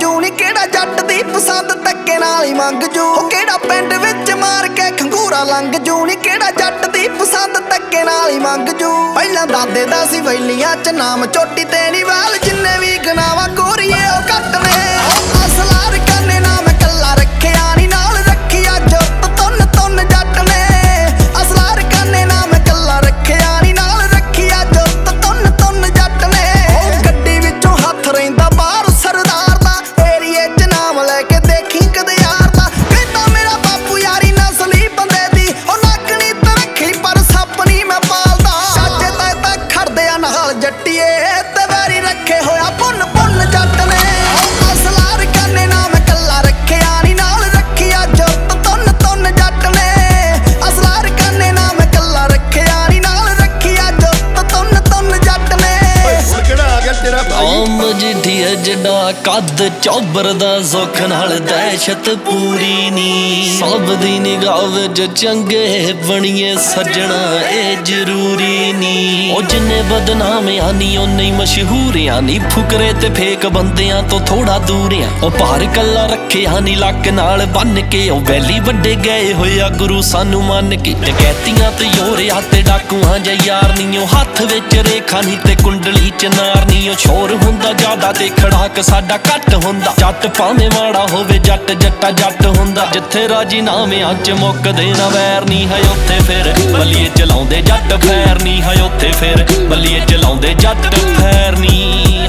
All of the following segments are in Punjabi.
ਜੂ ਨੀ ਕਿਹੜਾ ਜੱਟ ਦੀ ਪਸੰਦ ਧੱਕੇ ਨਾਲ ਹੀ ਮੰਗ ਜੂ। ਕਿਹੜਾ ਪਿੰਡ ਵਿੱਚ ਮਾਰ ਕੇ ਖੰਗੂਰਾ ਲੰਘ ਜੂ ਨੀ ਕਿਹੜਾ ਜੱਟ ਦੀ ਪਸੰਦ ਧੱਕੇ ਨਾਲ ਹੀ ਮੰਗ ਜੂ। ਪਹਿਲਾਂ ਦਾਦੇ ਦਾ ਸੀ ਵੈਲੀਆਂ ਚ ਨਾਮ ਚੋਟੀ ਤੇ ਨੀ ਵਾਲ ਜਿੰਨੇ ਵੀ ਗਨਾਵਾ ਗੋਰੀਏ ਉਹ ਕੱਟ ਨੇ। ਅਸਲਾਰ ਕਰਨੇ ਨਾ ਮੈਂ ਕੱਲਾ ਰੱਖਿਆ ਨੀ ਨਾਲ ਰੱਖਿਆ ਜੁੱਤ ਤੁੰਨ ਤੁੰਨ ਜੱਟ ਨੇ। ਅਸਲਾਰ ਕਰਨੇ ਨਾ ਮੈਂ ਕੱਲਾ ਰੱਖਿਆ ਨੀ ਨਾਲ ਰੱਖਿਆ ਜੁੱਤ ਤੁੰਨ ਤੁੰਨ ਜੱਟ ਨੇ। ਉਹ ਗੱਡੀ ਵਿੱਚੋਂ ਹੱਥ ਰਹਿੰਦਾ ਬਾਹਰ ਸਰਦਾਰ ਦਾ ਏਰੀਏ ਚ ਨਾਮ ਲੈ ਕੇ ਦੇਖੀ ਕਦੇ ਯਾਰ ਦਾ। ਕਹਿੰਦਾ ਮੇਰਾ ਬਾਪੂ ਯਾਰੀ ਨਸਲੀ ਬੰਦੇ ਦੀ ਉਹ ਨਾਕਣੀ ਤੇ ਰੱਖੀ ਪਰ ਸੱਪ ਨੀ ਮੈਂ ਪਾਲਦਾ। ਚਾਚੇ ਤਾਏ ਤਾਂ ਖੜਦੇ ਆ ਨਾਲ ਜੱਟੀਏ ਤੇ ਵੈਰੀ ਰੱਖੇ ਹੋਇਆ ਪੁੰਨ ਪੁੰਨ ਜੱਟ ਨੇ। ਅਸਲਾਰ ਕਰਨੇ ਨਾ ਮੈਂ ਕੱਲਾ ਰੱਖਿਆ ਨੀ ਨਾਲ ਰੱਖਿਆ ਜੁੱਤ ਤੁੰਨ ਤੁੰਨ ਜੱਟ ਨੇ। ਅਸਲਾਰ ਕਰਨੇ ਨਾ ਮੈਂ ਕੱਲਾ ਰੱਖਿਆ ਨੀ ਨਾਲ ਰੱਖਿਆ ਜੁੱਤ ਤੁੰਨ ਤੁੰਨ ਜੱਟ ਨੇ। ਹੁਣ ਕਿਹੜਾ ਆ ਗਿਆ ਤੇਰਾ ਭਾਈ? ਮਜੀਠੀਆ ਜੱਡਾ ਕੱਦ ਚੌਬਰ ਦਾ ਸੁੱਖ ਨਾਲ ਦਹਿਸ਼ਤ ਪੂਰੀ ਨੀ। ਸਭ ਦੀ ਨਿਗਾਹ ਵਿੱਚ ਚੰਗੇ ਬਣੀਏ ਸੱਜਣਾ ਇਹ ਜ਼ਰੂਰੀ ਨੀ। ਉਹ ਜਿੰਨੇ ਬਦਨਾਮਿਆਂ ਨੀ ਓਨੇ ਹੀ ਮਸ਼ਹੂਰਿਆਂ ਨੀ। ਫੁਕਰੇ ਤੇ ਫੇਕ ਬੰਦਿਆਂ ਤੋਂ ਥੋੜਾ ਦੂਰਿਆਂ ਉਹ ਭਾਰ ਕੱਲਾ ਰੱਖਿਆ ਨੀ ਲੱਕ ਨਾਲ ਬੰਨ ਕੇ। ਉਹ ਵੈਲੀ ਵੱਡੇ ਗਏ ਹੋਇਆ ਗੁਰੂ ਸਾਨੂੰ ਮੰਨ ਕੇ। ਡਕੈਤੀਆਂ ਤੇ ਯੋਰਿਆ ਤੇ ਡਾਕੂਆਂ ਜਾਂ ਯਾਰ ਨੀ। ਉਹ ਹੱਥ ਵਿੱਚ ਰੇਖਾ ਨੀ ਤੇ ਕੁੰਡਲੀ ਚ ਨਾਰ ਨੀ। ਉਹ ਸ਼ੋਰ ਹੁੰਦਾ ਜ਼ਿਆਦਾ ਤੇ ਖੜਾਕ ਸਾਡਾ ਘੱਟ ਹੁੰਦਾ। ਜੱਟ ਭਾਵੇਂ ਮਾੜਾ ਹੋਵੇ ਜੱਟ ਜੱਟਾ ਜੱਟ ਹੁੰਦਾ। ਜਿੱਥੇ ਰਾਜੀ ਨਾਮਿਆਂ ਚ ਮੁੱਕਦੇ ਨਾ ਵੈਰ ਨੀ ਹੈ ਉੱਥੇ ਫਿਰ ਬੱਲੀਏ ਚਲਾਉਂਦੇ ਜੱਟ ਫੈਰ ਨੀ ਹੈ ਉੱਥੇ ਫਿਰ ਬੱਲੀਏ ਚਲਾਉਂਦੇ ਜੱਟ ਫੈਰ ਨੀ।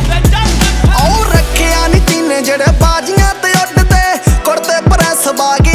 ਉਹ ਰੱਖਿਆ ਨੀ ਚੀਨੇ ਜਿਹੜੇ ਬਾਜੀਆਂ ਤੇ ਉੱਡਦੇ ਕੁੜਤੇ ਪ੍ਰੈਸ ਬਾਗੀ